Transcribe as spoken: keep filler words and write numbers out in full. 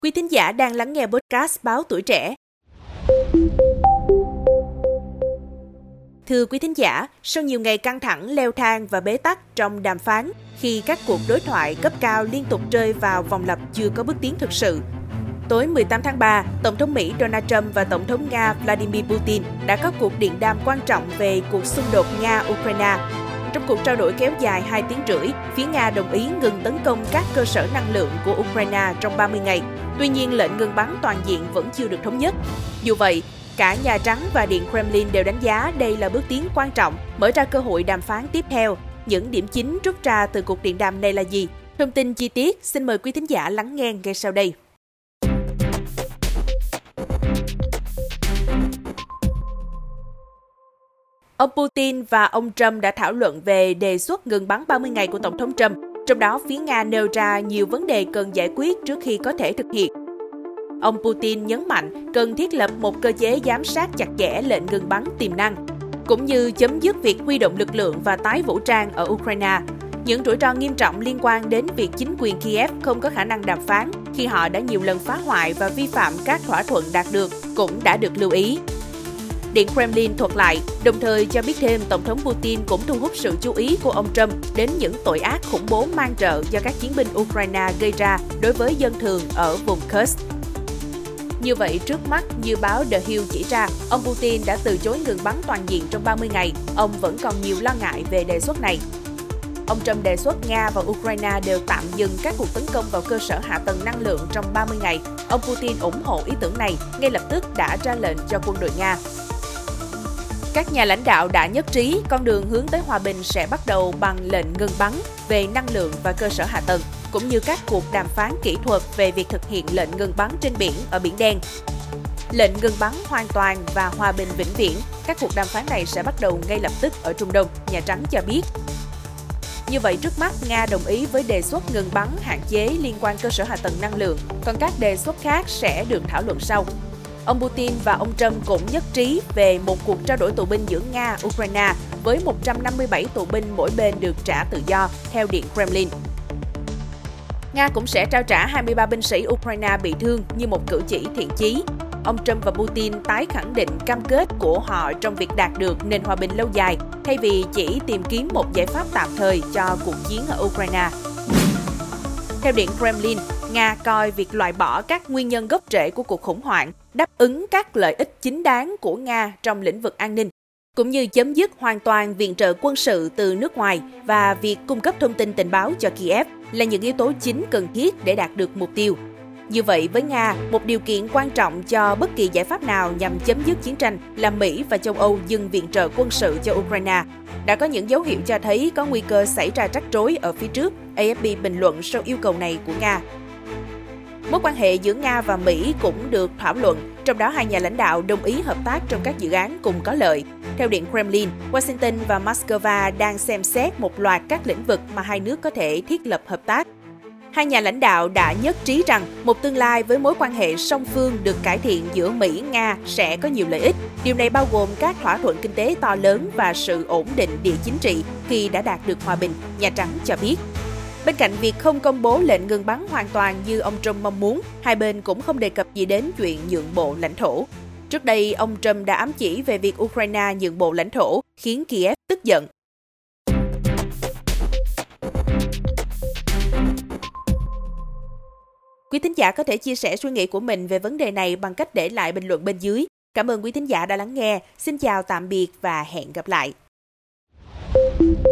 Quý thính giả đang lắng nghe podcast Báo Tuổi Trẻ. Thưa quý thính giả, sau nhiều ngày căng thẳng, leo thang và bế tắc trong đàm phán, khi các cuộc đối thoại cấp cao liên tục rơi vào vòng lặp chưa có bước tiến thực sự, tối mười tám tháng ba, Tổng thống Mỹ Donald Trump và Tổng thống Nga Vladimir Putin đã có cuộc điện đàm quan trọng về cuộc xung đột Nga-Ukraine. Trong cuộc trao đổi kéo dài hai tiếng rưỡi, phía Nga đồng ý ngừng tấn công các cơ sở năng lượng của Ukraine trong ba mươi ngày. Tuy nhiên, lệnh ngừng bắn toàn diện vẫn chưa được thống nhất. Dù vậy, cả Nhà Trắng và Điện Kremlin đều đánh giá đây là bước tiến quan trọng, mở ra cơ hội đàm phán tiếp theo. Những điểm chính rút ra từ cuộc điện đàm này là gì? Thông tin chi tiết, xin mời quý thính giả lắng nghe ngay sau đây. Ông Putin và ông Trump đã thảo luận về đề xuất ngừng bắn ba mươi ngày của Tổng thống Trump, trong đó phía Nga nêu ra nhiều vấn đề cần giải quyết trước khi có thể thực hiện. Ông Putin nhấn mạnh cần thiết lập một cơ chế giám sát chặt chẽ lệnh ngừng bắn tiềm năng, cũng như chấm dứt việc huy động lực lượng và tái vũ trang ở Ukraine. Những rủi ro nghiêm trọng liên quan đến việc chính quyền Kiev không có khả năng đàm phán khi họ đã nhiều lần phá hoại và vi phạm các thỏa thuận đạt được cũng đã được lưu ý. Điện Kremlin thuật lại, đồng thời cho biết thêm Tổng thống Putin cũng thu hút sự chú ý của ông Trump đến những tội ác khủng bố man rợ do các chiến binh Ukraine gây ra đối với dân thường ở vùng Kursk. Như vậy, trước mắt, như báo The Hill chỉ ra, ông Putin đã từ chối ngừng bắn toàn diện trong ba mươi ngày. Ông vẫn còn nhiều lo ngại về đề xuất này. Ông Trump đề xuất Nga và Ukraine đều tạm dừng các cuộc tấn công vào cơ sở hạ tầng năng lượng trong ba mươi ngày. Ông Putin ủng hộ ý tưởng này, ngay lập tức đã ra lệnh cho quân đội Nga. Các nhà lãnh đạo đã nhất trí con đường hướng tới hòa bình sẽ bắt đầu bằng lệnh ngừng bắn về năng lượng và cơ sở hạ tầng, cũng như các cuộc đàm phán kỹ thuật về việc thực hiện lệnh ngừng bắn trên biển ở Biển Đen. Lệnh ngừng bắn hoàn toàn và hòa bình vĩnh viễn, các cuộc đàm phán này sẽ bắt đầu ngay lập tức ở Trung Đông, Nhà Trắng cho biết. Như vậy, trước mắt, Nga đồng ý với đề xuất ngừng bắn hạn chế liên quan cơ sở hạ tầng năng lượng, còn các đề xuất khác sẽ được thảo luận sau. Ông Putin và ông Trump cũng nhất trí về một cuộc trao đổi tù binh giữa Nga và Ukraine với một trăm năm mươi bảy tù binh mỗi bên được trả tự do, theo Điện Kremlin. Nga cũng sẽ trao trả hai mươi ba binh sĩ Ukraine bị thương như một cử chỉ thiện chí. Ông Trump và Putin tái khẳng định cam kết của họ trong việc đạt được nền hòa bình lâu dài, thay vì chỉ tìm kiếm một giải pháp tạm thời cho cuộc chiến ở Ukraine. Theo Điện Kremlin, Nga coi việc loại bỏ các nguyên nhân gốc rễ của cuộc khủng hoảng, đáp ứng các lợi ích chính đáng của Nga trong lĩnh vực an ninh, cũng như chấm dứt hoàn toàn viện trợ quân sự từ nước ngoài và việc cung cấp thông tin tình báo cho Kiev là những yếu tố chính cần thiết để đạt được mục tiêu. Như vậy, với Nga, một điều kiện quan trọng cho bất kỳ giải pháp nào nhằm chấm dứt chiến tranh là Mỹ và châu Âu dừng viện trợ quân sự cho Ukraine. Đã có những dấu hiệu cho thấy có nguy cơ xảy ra rắc rối ở phía trước, a ép pê bình luận sau yêu cầu này của Nga. Mối quan hệ giữa Nga và Mỹ cũng được thảo luận, trong đó hai nhà lãnh đạo đồng ý hợp tác trong các dự án cùng có lợi. Theo Điện Kremlin, Washington và Moscow đang xem xét một loạt các lĩnh vực mà hai nước có thể thiết lập hợp tác. Hai nhà lãnh đạo đã nhất trí rằng một tương lai với mối quan hệ song phương được cải thiện giữa Mỹ-Nga sẽ có nhiều lợi ích. Điều này bao gồm các thỏa thuận kinh tế to lớn và sự ổn định địa chính trị khi đã đạt được hòa bình, Nhà Trắng cho biết. Bên cạnh việc không công bố lệnh ngừng bắn hoàn toàn như ông Trump mong muốn, hai bên cũng không đề cập gì đến chuyện nhượng bộ lãnh thổ. Trước đây, ông Trump đã ám chỉ về việc Ukraine nhượng bộ lãnh thổ, khiến Kiev tức giận. Quý thính giả có thể chia sẻ suy nghĩ của mình về vấn đề này bằng cách để lại bình luận bên dưới. Cảm ơn quý thính giả đã lắng nghe. Xin chào, tạm biệt và hẹn gặp lại.